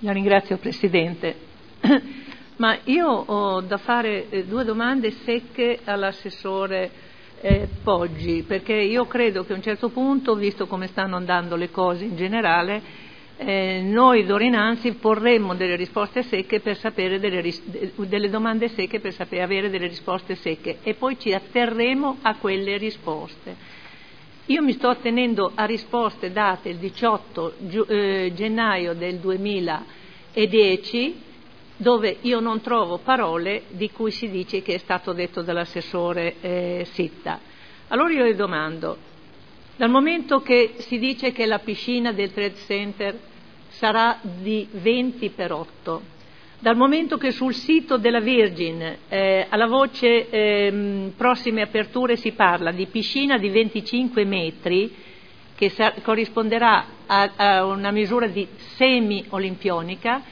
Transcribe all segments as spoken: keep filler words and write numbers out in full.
La ringrazio, Presidente. Ma io ho da fare eh, due domande secche all'assessore eh, Poggi, perché io credo che a un certo punto, visto come stanno andando le cose in generale, eh, noi d'ora innanzi porremmo delle risposte secche per sapere delle, ris- delle domande secche per sapere avere delle risposte secche e poi ci atterremo a quelle risposte. Io mi sto attenendo a risposte date il diciotto giu- eh, gennaio del duemiladieci, dove io non trovo parole di cui si dice che è stato detto dall'assessore eh, Sitta. Allora io le domando, dal momento che si dice che la piscina del Trade Center sarà di venti per otto, dal momento che sul sito della Virgin eh, alla voce eh, prossime aperture si parla di piscina di venticinque metri, che sa- corrisponderà a, a una misura di semi-olimpionica,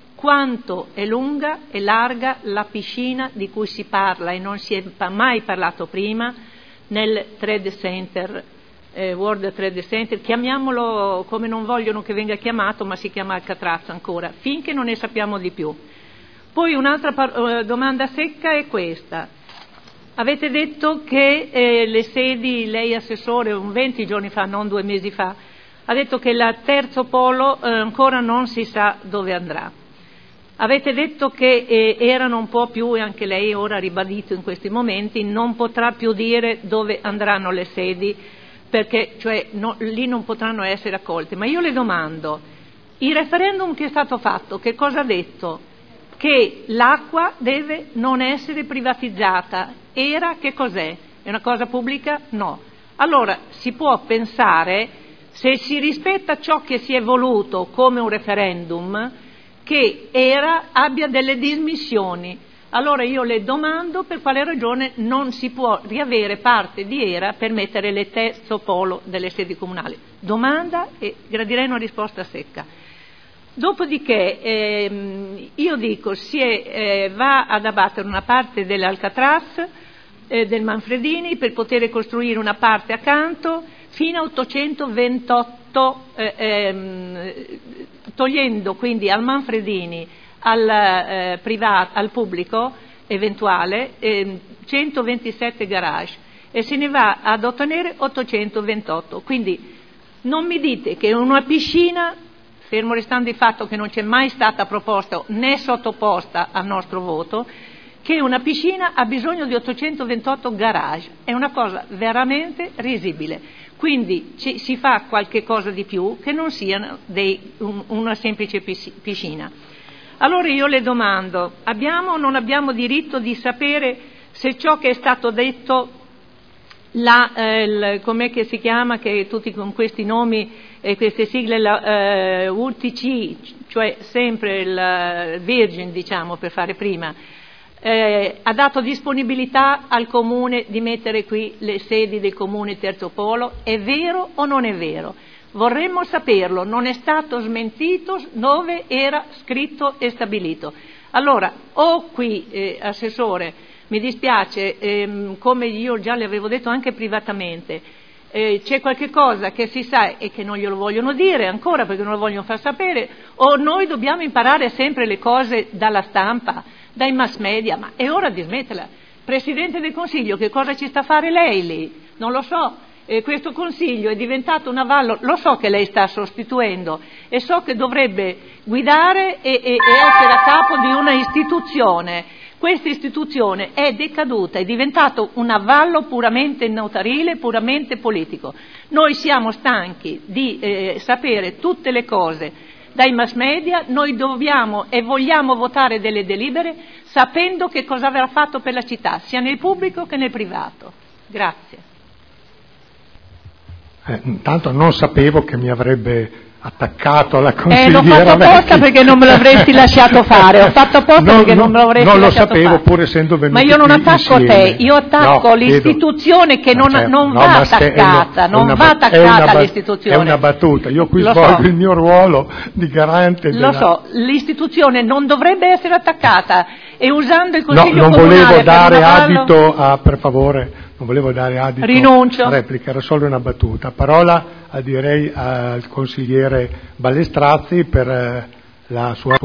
quanto è lunga e larga la piscina di cui si parla e non si è mai parlato prima nel Trade Center, eh, World Trade Center, chiamiamolo come non vogliono che venga chiamato, ma si chiama Alcatraz ancora, finché non ne sappiamo di più. Poi un'altra par- domanda secca è questa. Avete detto che eh, le sedi, lei assessore, un venti giorni fa, non due mesi fa, ha detto che il terzo polo eh, ancora non si sa dove andrà. Avete detto che eh, erano un po' più, e anche lei ora ha ribadito in questi momenti, non potrà più dire dove andranno le sedi, perché cioè, no, lì non potranno essere accolte. Ma io le domando, il referendum che è stato fatto, che cosa ha detto? Che l'acqua deve non essere privatizzata. Era che cos'è? È una cosa pubblica? No. Allora si può pensare, se si rispetta ciò che si è voluto come un referendum, che Era abbia delle dismissioni. Allora io le domando per quale ragione non si può riavere parte di Era per mettere il terzo polo delle sedi comunali. Domanda e gradirei una risposta secca. Dopodiché ehm, io dico si è, eh, va ad abbattere una parte dell'Alcatraz, eh, del Manfredini, per poter costruire una parte accanto fino a ottocentoventotto, eh, ehm, togliendo quindi al Manfredini, al, eh, privato, al pubblico eventuale, eh, centoventisette garage e se ne va ad ottenere ottocentoventotto. Quindi non mi dite che una piscina, fermo restando il fatto che non c'è mai stata proposta né sottoposta al nostro voto, che una piscina ha bisogno di ottocentoventotto garage. È una cosa veramente risibile. Quindi ci, si fa qualche cosa di più che non sia dei, un, una semplice piscina. Allora io le domando, abbiamo o non abbiamo diritto di sapere se ciò che è stato detto, la, eh, il, com'è che si chiama, che tutti con questi nomi e queste sigle, la, eh, U T C, cioè sempre il Virgin, diciamo, per fare prima, eh, ha dato disponibilità al Comune di mettere qui le sedi del Comune Terzo Polo, è vero o non è vero? Vorremmo saperlo, non è stato smentito dove era scritto e stabilito. Allora, o qui, eh, Assessore, mi dispiace, ehm, come io già le avevo detto anche privatamente, eh, c'è qualche cosa che si sa e che non glielo vogliono dire ancora perché non lo vogliono far sapere, o noi dobbiamo imparare sempre le cose dalla stampa, dai mass media, ma è ora di smetterla. Presidente del Consiglio, che cosa ci sta a fare lei lì? Non lo so. Eh, questo Consiglio è diventato un avallo, lo so che lei sta sostituendo e so che dovrebbe guidare e, e, e essere a capo di una istituzione. Questa istituzione è decaduta, è diventato un avallo puramente notarile, puramente politico. Noi siamo stanchi di eh, sapere tutte le cose dai mass media, noi dobbiamo e vogliamo votare delle delibere sapendo che cosa avrà fatto per la città, sia nel pubblico che nel privato. Grazie. Eh, intanto non sapevo che mi avrebbe attaccato alla consigliera. Eh, l'ho fatto apposta Vecchi. perché non me l'avresti lasciato fare, ho fatto apposta non, perché non, non me l'avresti non lasciato lo sapevo, fare. pur essendo venuto. Ma io non attacco insieme. te, io attacco no, l'istituzione che no, non, certo, non no, va ma se- attaccata, è non una, va attaccata è l'istituzione. È una battuta, io qui Lo svolgo so. il mio ruolo di garante Lo della... so, l'istituzione non dovrebbe essere attaccata e usando il No, Consiglio non Comunale volevo per dare un avallo- adito a, per favore, non volevo dare adito Rinuncio. a replica, era solo una battuta. Parola a, direi al consigliere Ballestrazzi per eh, la sua